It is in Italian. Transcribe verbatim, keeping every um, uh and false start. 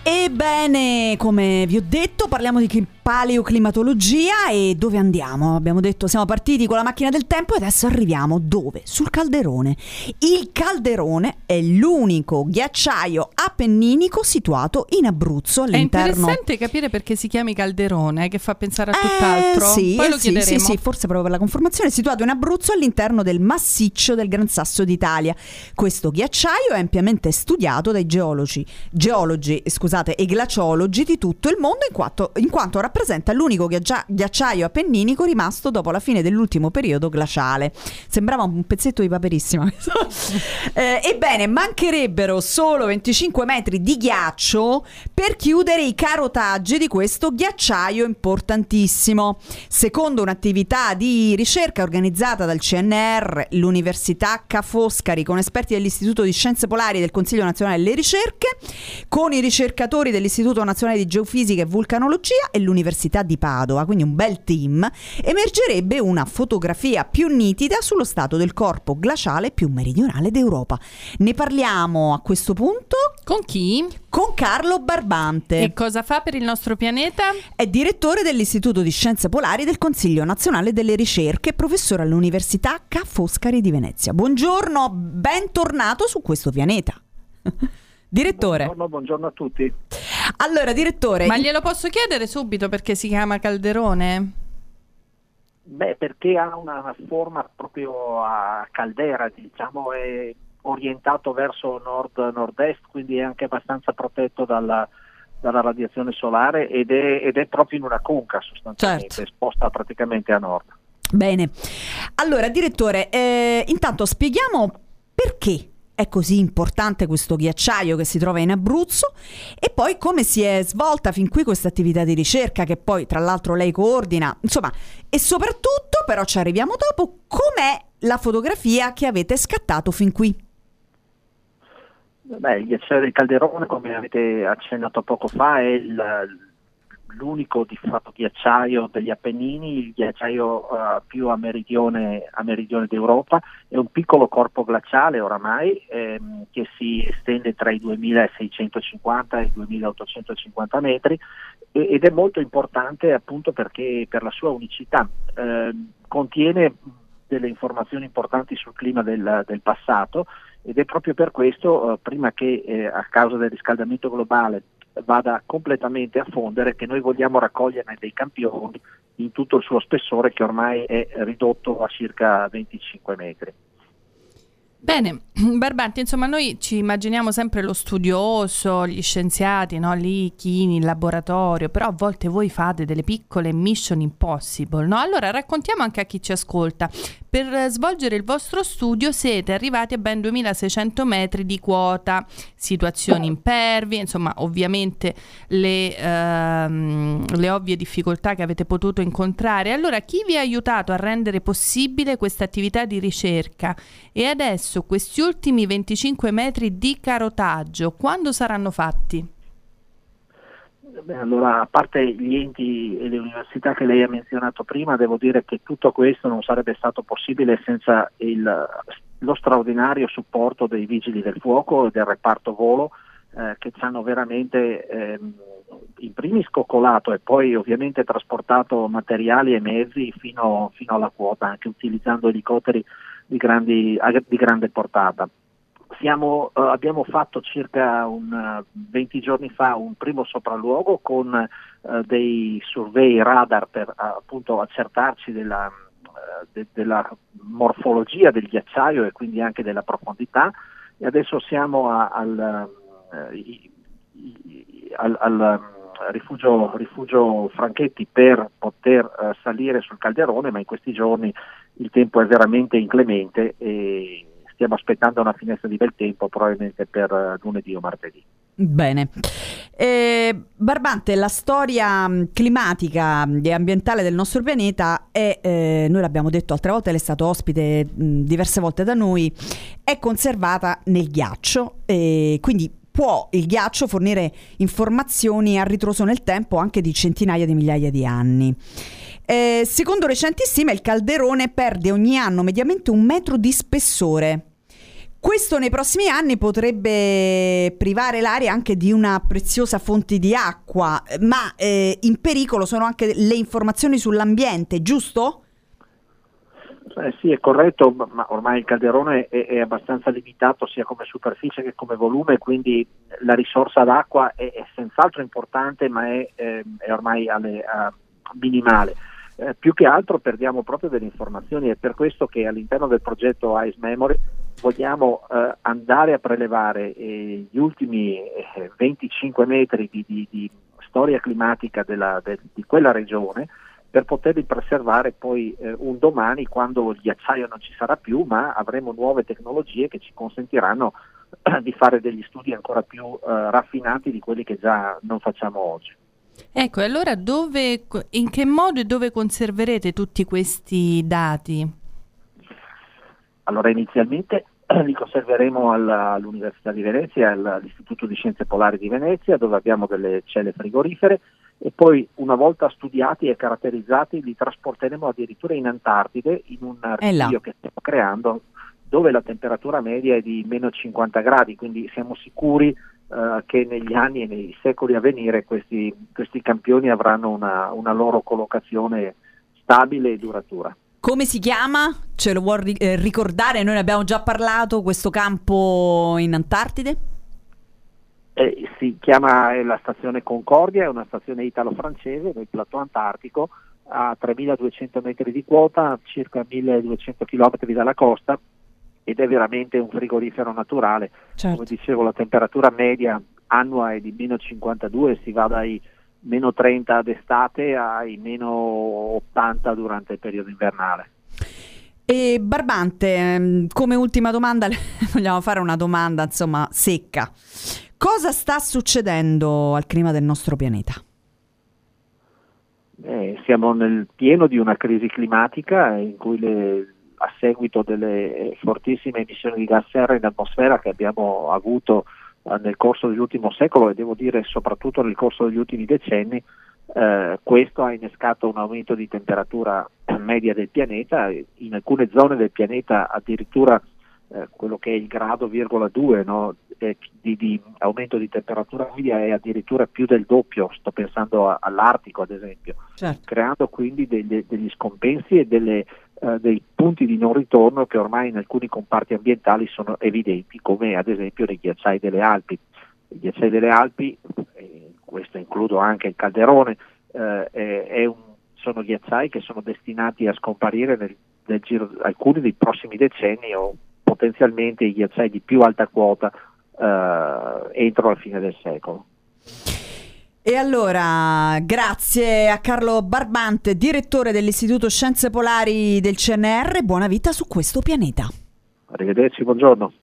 Ebbene, come vi ho detto, parliamo di paleoclimatologia. E dove andiamo? Abbiamo detto siamo partiti con la macchina del tempo e adesso arriviamo dove? Sul Calderone. Il Calderone è l'unico ghiacciaio appenninico situato in Abruzzo all'interno. È interessante capire perché si chiami Calderone, che fa pensare a tutt'altro. Eh, sì, Poi eh, lo sì, chiederemo. sì, sì, forse proprio per la conformazione. È situato in Abruzzo all'interno del massiccio del Gran Sasso d'Italia. Questo ghiacciaio è ampiamente studiato dai geologi, geologi, scusate, e glaciologi di tutto il mondo, in quanto, in quanto rappresenta l'unico ghiaccia, ghiacciaio appenninico rimasto dopo la fine dell'ultimo periodo glaciale. Sembrava un pezzetto di Paperissima. eh, ebbene, mancherebbero solo venticinque metri di ghiaccio per chiudere i carotaggi di questo ghiacciaio importantissimo. Secondo un'attività di ricerca organizzata dal C N R, l'Università Ca' Foscari, con esperti dell'Istituto di Scienze Polari del Consiglio Nazionale delle Ricerche, con i ricercatori dell'Istituto Nazionale di Geofisica e Vulcanologia e l'Università di Padova, quindi un bel team, emergerebbe una fotografia più nitida sullo stato del corpo glaciale più meridionale d'Europa. Ne parliamo a questo punto con chi? Con Carlo Barbante. E cosa fa per il nostro pianeta? È direttore dell'Istituto di Scienze Polari del Consiglio Nazionale delle Ricerche e professore all'Università Ca' Foscari di Venezia. Buongiorno, bentornato su questo pianeta. Direttore. Buongiorno, buongiorno a tutti. Allora, direttore. Ma glielo posso chiedere subito perché si chiama Calderone? Beh, perché ha una forma proprio a caldera, diciamo, è orientato verso nord-nord-est, quindi è anche abbastanza protetto dalla, dalla radiazione solare ed è, ed è proprio in una conca sostanzialmente, certo, esposta praticamente a nord. Bene. Allora, direttore, eh, intanto spieghiamo perché è così importante questo ghiacciaio che si trova in Abruzzo e poi come si è svolta fin qui questa attività di ricerca che poi tra l'altro lei coordina, insomma, e soprattutto, però ci arriviamo dopo, com'è la fotografia che avete scattato fin qui? Beh, il ghiacciaio del Calderone, come avete accennato poco fa, è il, l'unico di fatto ghiacciaio degli Appennini, il ghiacciaio uh, più a meridione, a meridione d'Europa. È un piccolo corpo glaciale oramai ehm, che si estende tra i duemilaseicentocinquanta e i duemilaottocentocinquanta metri e, ed è molto importante appunto perché per la sua unicità eh, contiene delle informazioni importanti sul clima del, del passato ed è proprio per questo, eh, prima che eh, a causa del riscaldamento globale vada completamente a fondere, che noi vogliamo raccoglierne dei campioni in tutto il suo spessore che ormai è ridotto a circa venticinque metri. Bene, Barbante, insomma noi ci immaginiamo sempre lo studioso, gli scienziati, no? Lì chini, in laboratorio, però a volte voi fate delle piccole mission impossible, no? Allora raccontiamo anche a chi ci ascolta. Per svolgere il vostro studio siete arrivati a ben duemilaseicento metri di quota, situazioni impervie, insomma ovviamente le, ehm, le ovvie difficoltà che avete potuto incontrare. Allora chi vi ha aiutato a rendere possibile questa attività di ricerca? E adesso questi ultimi venticinque metri di carotaggio, quando saranno fatti? Beh, allora, a parte gli enti e le università che lei ha menzionato prima, devo dire che tutto questo non sarebbe stato possibile senza il, lo straordinario supporto dei vigili del fuoco e del reparto volo eh, che ci hanno veramente eh, in primis coccolato e poi ovviamente trasportato materiali e mezzi fino, fino alla quota, anche utilizzando elicotteri di, grandi, di grande portata. Siamo, uh, abbiamo fatto circa un, uh, venti giorni fa un primo sopralluogo con uh, dei survey radar per uh, appunto accertarci della, uh, de, della morfologia del ghiacciaio e quindi anche della profondità e adesso siamo a, al, uh, i, i, al, al um, rifugio, rifugio Franchetti per poter uh, salire sul Calderone, ma in questi giorni il tempo è veramente inclemente e stiamo aspettando una finestra di bel tempo probabilmente per uh, lunedì o martedì. Bene. Eh, Barbante, la storia climatica e ambientale del nostro pianeta è, eh, noi l'abbiamo detto altre volte, lei è stato ospite mh, diverse volte da noi, è conservata nel ghiaccio e quindi può il ghiaccio fornire informazioni a ritroso nel tempo anche di centinaia di migliaia di anni. Eh, secondo recenti stime il Calderone perde ogni anno mediamente un metro di spessore. Questo nei prossimi anni potrebbe privare l'area anche di una preziosa fonte di acqua, ma eh, in pericolo sono anche le informazioni sull'ambiente, giusto? Eh sì, è corretto, ma ormai il calderone è, è abbastanza limitato sia come superficie che come volume, quindi la risorsa d'acqua è, è senz'altro importante, ma è, è, è ormai alle, a, minimale. Eh, più che altro perdiamo proprio delle informazioni, è per questo che all'interno del progetto Ice Memory vogliamo eh, andare a prelevare eh, gli ultimi eh, venticinque metri di, di, di storia climatica della, de, di quella regione, per poterli preservare poi eh, un domani, quando il ghiacciaio non ci sarà più, ma avremo nuove tecnologie che ci consentiranno eh, di fare degli studi ancora più eh, raffinati di quelli che già non facciamo oggi. Ecco, e allora dove, in che modo e dove conserverete tutti questi dati? Allora, inizialmente li conserveremo alla, all'Università di Venezia, all'Istituto di Scienze Polari di Venezia, dove abbiamo delle celle frigorifere, e poi una volta studiati e caratterizzati li trasporteremo addirittura in Antartide, in un rifugio che stiamo creando, dove la temperatura media è di meno cinquanta gradi, quindi siamo sicuri eh, che negli anni e nei secoli a venire questi, questi campioni avranno una, una loro collocazione stabile e duratura. Come si chiama? Ce lo vuol ri- eh, ricordare? Noi ne abbiamo già parlato, questo campo in Antartide? Eh, si chiama è la stazione Concordia, è una stazione italo-francese nel plateau antartico a tremiladuecento metri di quota, circa milleduecento chilometri dalla costa, ed è veramente un frigorifero naturale. Certo. Come dicevo, la temperatura media annua è di meno cinquantadue, si va dai meno trenta d'estate ai meno ottanta durante il periodo invernale. E Barbante, come ultima domanda, vogliamo fare una domanda insomma secca. Cosa sta succedendo al clima del nostro pianeta? Eh, siamo nel pieno di una crisi climatica in cui le, a seguito delle fortissime emissioni di gas serra in atmosfera che abbiamo avuto eh, nel corso dell'ultimo secolo, e devo dire soprattutto nel corso degli ultimi decenni, eh, questo ha innescato un aumento di temperatura media del pianeta, in alcune zone del pianeta addirittura eh, quello che è il grado virgola due, no, eh, di, di aumento di temperatura media è addirittura più del doppio, sto pensando a, all'Artico ad esempio, certo. Creando quindi degli, degli scompensi e delle, eh, dei punti di non ritorno che ormai in alcuni comparti ambientali sono evidenti, come ad esempio nei ghiacciai delle Alpi. I ghiacciai delle Alpi, eh, questo includo anche il Calderone, eh, è, è un, sono ghiacciai che sono destinati a scomparire nel, nel giro alcuni dei prossimi decenni, o potenzialmente i ghiacciai di più alta quota eh, entro la fine del secolo. E allora, grazie a Carlo Barbante, direttore dell'Istituto Scienze Polari del C N R, buona vita su questo pianeta. Arrivederci, buongiorno.